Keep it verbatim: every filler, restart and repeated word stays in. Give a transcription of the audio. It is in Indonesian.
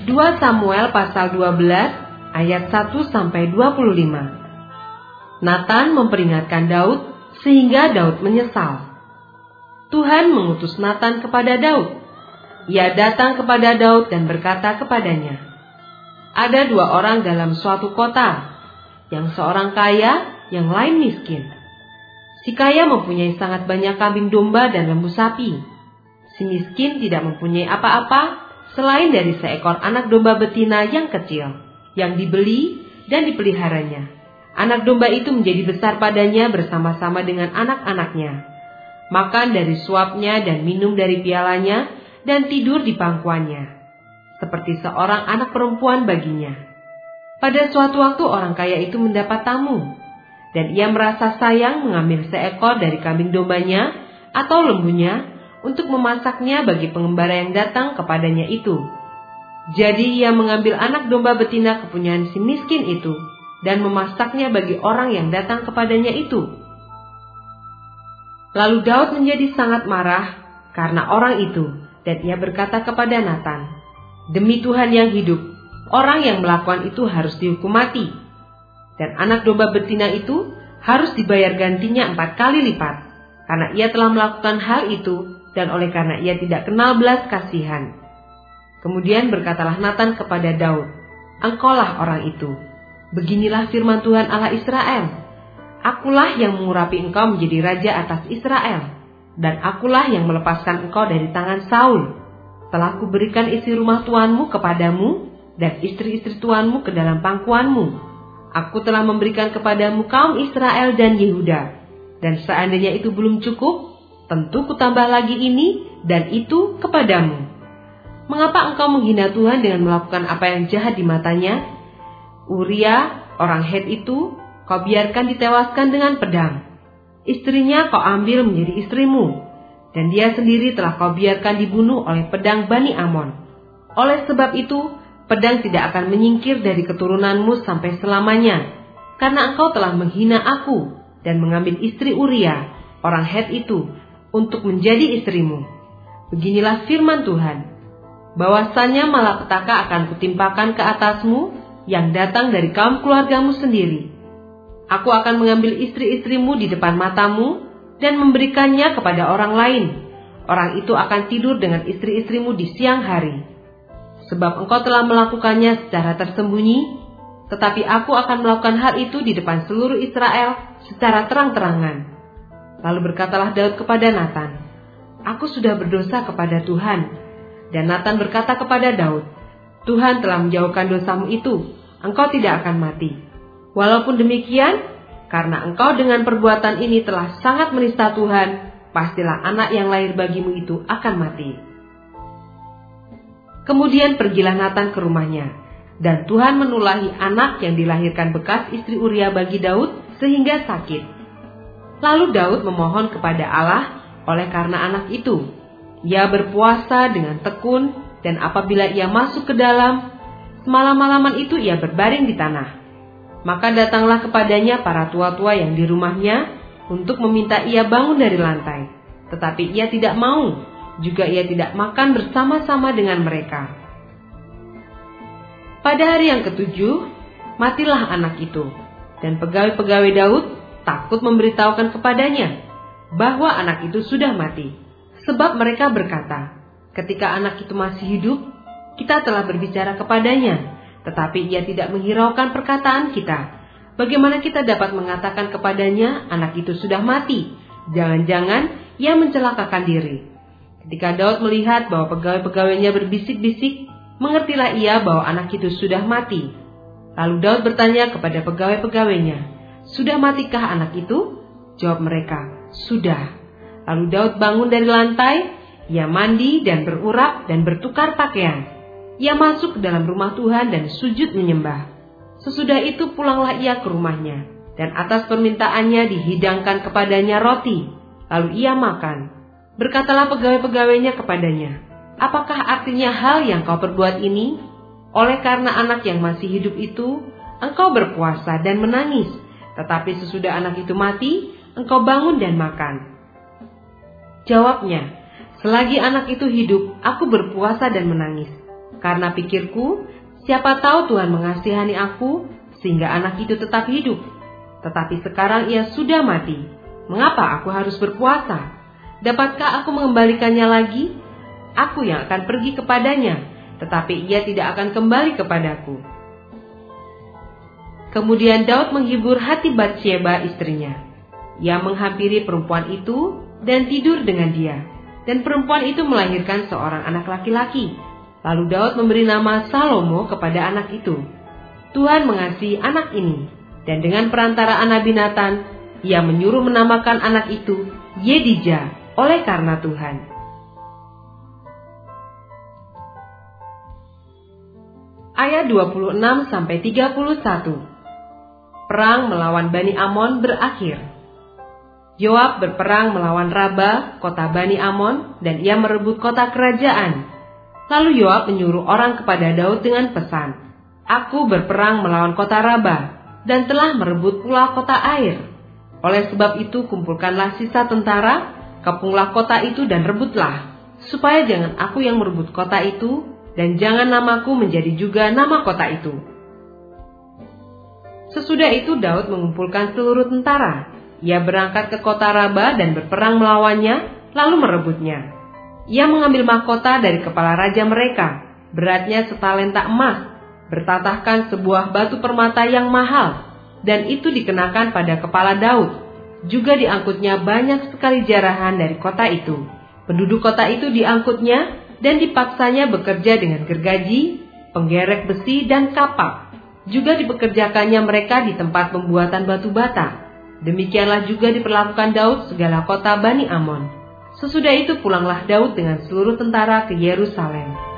dua Samuel pasal dua belas ayat satu sampai dua puluh lima. Nathan memperingatkan Daud sehingga Daud menyesal. Tuhan mengutus Nathan kepada Daud. Ia datang kepada Daud dan berkata kepadanya, "Ada dua orang dalam suatu kota, yang seorang kaya, yang lain miskin. Si kaya mempunyai sangat banyak kambing domba dan lembu sapi. Si miskin tidak mempunyai apa-apa selain dari seekor anak domba betina yang kecil, yang dibeli dan dipeliharanya. Anak domba itu menjadi besar padanya bersama-sama dengan anak-anaknya, makan dari suapnya dan minum dari pialanya dan tidur di pangkuannya, seperti seorang anak perempuan baginya. Pada suatu waktu orang kaya itu mendapat tamu, dan ia merasa sayang mengambil seekor dari kambing dombanya atau lembunya untuk memasaknya bagi pengembara yang datang kepadanya itu. Jadi ia mengambil anak domba betina kepunyaan si miskin itu dan memasaknya bagi orang yang datang kepadanya itu. Lalu Daud menjadi sangat marah karena orang itu, dan ia berkata kepada Nathan, "Demi Tuhan yang hidup, orang yang melakukan itu harus dihukum mati, dan anak domba betina itu harus dibayar gantinya empat kali lipat, karena ia telah melakukan hal itu dan oleh karena ia tidak kenal belas kasihan." Kemudian berkatalah Nathan kepada Daud, "Engkaulah orang itu. Beginilah firman Tuhan Allah Israel. Akulah yang mengurapi engkau menjadi raja atas Israel, dan akulah yang melepaskan engkau dari tangan Saul. Telah kuberikan isi rumah tuanmu kepadamu, dan istri-istri tuanmu ke dalam pangkuanmu. Aku telah memberikan kepadamu kaum Israel dan Yehuda, dan seandainya itu belum cukup, tentu kutambah lagi ini dan itu kepadamu. Mengapa engkau menghina Tuhan dengan melakukan apa yang jahat di matanya? Uria, orang Het itu, kau biarkan ditewaskan dengan pedang. Istrinya kau ambil menjadi istrimu, dan dia sendiri telah kau biarkan dibunuh oleh pedang Bani Amon. Oleh sebab itu, pedang tidak akan menyingkir dari keturunanmu sampai selamanya, karena engkau telah menghina aku dan mengambil istri Uria, orang Het itu, untuk menjadi istrimu. Beginilah firman Tuhan, bahwasanya malapetaka akan kutimpakan ke atasmu yang datang dari kaum keluargamu sendiri. Aku akan mengambil istri-istrimu di depan matamu dan memberikannya kepada orang lain. Orang itu akan tidur dengan istri-istrimu di siang hari. Sebab engkau telah melakukannya secara tersembunyi, tetapi aku akan melakukan hal itu di depan seluruh Israel secara terang-terangan." Lalu berkatalah Daud kepada Nathan, "Aku sudah berdosa kepada Tuhan." Dan Nathan berkata kepada Daud, "Tuhan telah menjauhkan dosamu itu, engkau tidak akan mati. Walaupun demikian, karena engkau dengan perbuatan ini telah sangat menista Tuhan, pastilah anak yang lahir bagimu itu akan mati." Kemudian pergilah Nathan ke rumahnya, dan Tuhan menulahi anak yang dilahirkan bekas istri Uria bagi Daud sehingga sakit. Lalu Daud memohon kepada Allah oleh karena anak itu. Ia berpuasa dengan tekun, dan apabila ia masuk ke dalam, semalam-malaman itu ia berbaring di tanah. Maka datanglah kepadanya para tua-tua yang di rumahnya untuk meminta ia bangun dari lantai. Tetapi ia tidak mau, juga ia tidak makan bersama-sama dengan mereka. Pada hari yang ketujuh, matilah anak itu, dan pegawai-pegawai Daud takut memberitahukan kepadanya bahwa anak itu sudah mati. Sebab mereka berkata, "Ketika anak itu masih hidup, kita telah berbicara kepadanya, tetapi ia tidak menghiraukan perkataan kita. Bagaimana kita dapat mengatakan kepadanya, anak itu sudah mati? Jangan-jangan ia mencelakakan diri." Ketika Daud melihat bahwa pegawai-pegawainya berbisik-bisik, mengertilah ia bahwa anak itu sudah mati. Lalu Daud bertanya kepada pegawai-pegawainya, "Sudah matikah anak itu?" Jawab mereka, "Sudah." Lalu Daud bangun dari lantai, ia mandi dan berurap dan bertukar pakaian. Ia masuk ke dalam rumah Tuhan dan sujud menyembah. Sesudah itu pulanglah ia ke rumahnya, dan atas permintaannya dihidangkan kepadanya roti. Lalu ia makan. Berkatalah pegawai-pegawainya kepadanya, "Apakah artinya hal yang kau perbuat ini? Oleh karena anak yang masih hidup itu, engkau berpuasa dan menangis. Tetapi sesudah anak itu mati, engkau bangun dan makan." Jawabnya, "Selagi anak itu hidup, aku berpuasa dan menangis. Karena pikirku, siapa tahu Tuhan mengasihani aku sehingga anak itu tetap hidup. Tetapi sekarang ia sudah mati. Mengapa aku harus berpuasa? Dapatkah aku mengembalikannya lagi? Aku yang akan pergi kepadanya, tetapi ia tidak akan kembali kepadaku." Kemudian Daud menghibur hati Batsyeba istrinya. Ia menghampiri perempuan itu dan tidur dengan dia. Dan perempuan itu melahirkan seorang anak laki-laki. Lalu Daud memberi nama Salomo kepada anak itu. Tuhan mengasihi anak ini, dan dengan perantaraan Nabi Natan, ia menyuruh menamakan anak itu Yedija oleh karena Tuhan. Ayat dua puluh enam sampai tiga puluh satu. Perang melawan Bani Amon berakhir. Yoab berperang melawan Raba, kota Bani Amon, dan ia merebut kota kerajaan. Lalu Yoab menyuruh orang kepada Daud dengan pesan, "Aku berperang melawan kota Raba, dan telah merebut pula kota air. Oleh sebab itu kumpulkanlah sisa tentara, kepunglah kota itu dan rebutlah, supaya jangan aku yang merebut kota itu, dan jangan namaku menjadi juga nama kota itu." Sesudah itu Daud mengumpulkan seluruh tentara. Ia berangkat ke kota Raba dan berperang melawannya, lalu merebutnya. Ia mengambil mahkota dari kepala raja mereka, beratnya setalenta emas, bertatahkan sebuah batu permata yang mahal, dan itu dikenakan pada kepala Daud. Juga diangkutnya banyak sekali jarahan dari kota itu. Penduduk kota itu diangkutnya dan dipaksanya bekerja dengan gergaji, penggerek besi, dan kapak. Juga dipekerjakannya mereka di tempat pembuatan batu bata. Demikianlah juga diperlakukan Daud segala kota Bani Amon. Sesudah itu pulanglah Daud dengan seluruh tentara ke Yerusalem.